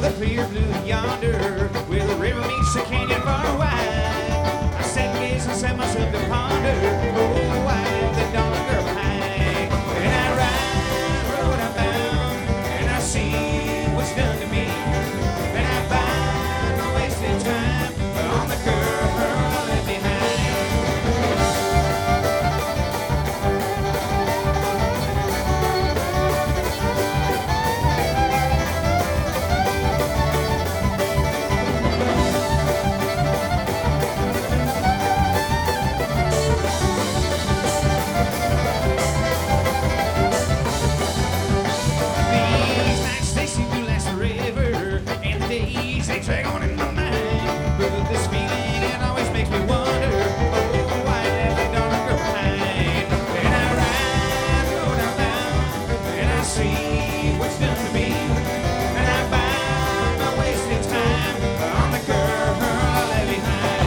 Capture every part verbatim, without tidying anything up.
a clear blue yonder, where the river meets the canyon far wide. I sat and gazed and set myself to ponder, oh, why the dark girl hide. And I ride, road I'm bound, and I see what's done to me. And I find my wasted time on the girl I left behind. These nights they seem to last forever, and the days they drag on in my mind. But this feeling it always makes me wonder, oh, why did the dark girl hide? And I ride, road I'm bound, and I see what's done to me. And I find my wasted time on the girl I left behind.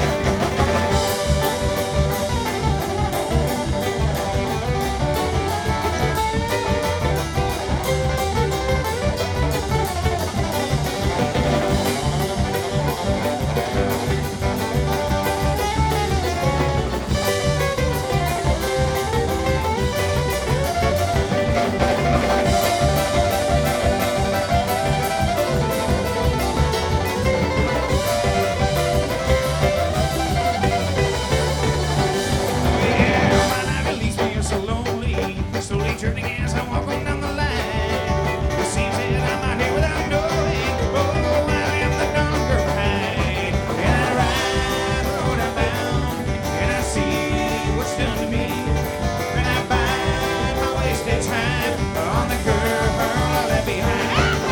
Yeah, my life it leaves me so lonely, slowly turning as I walk on down the line. It seems that I'm out here without knowing, oh, I am the dark girl behind. And I ride, road I'm bound, and I see what's done to me. And I find my wasted time on the girl I left behind.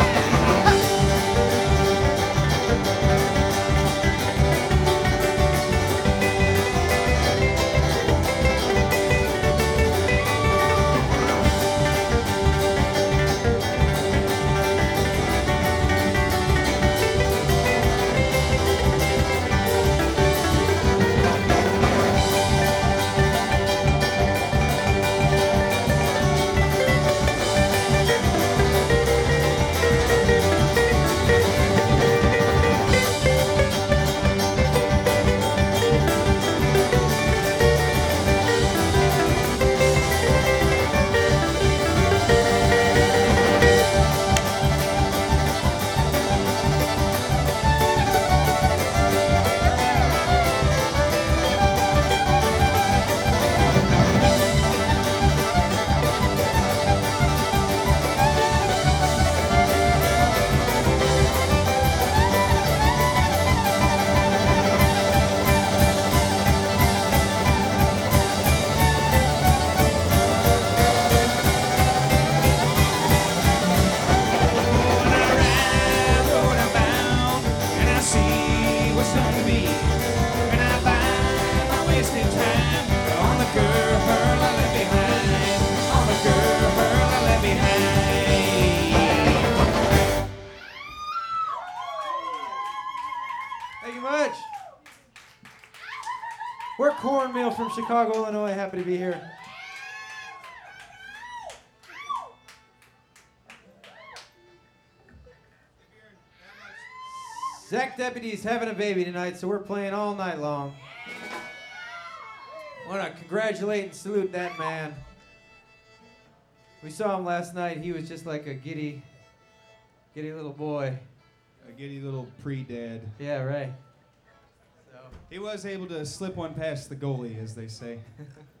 And I ride, road I'm bound, and I see what's done to me. And I find my wasted time on the girl I left behind, on the girl I left behind. Thank you much. We're Cornmeal from Chicago, Illinois. Happy to be here. Zach Deputy's having a baby tonight, so we're playing all night long. I want to congratulate and salute that man. We saw him last night. He was just like a giddy, giddy little boy. A giddy little pre-dad. Yeah, right. So. He was able to slip one past the goalie, as they say.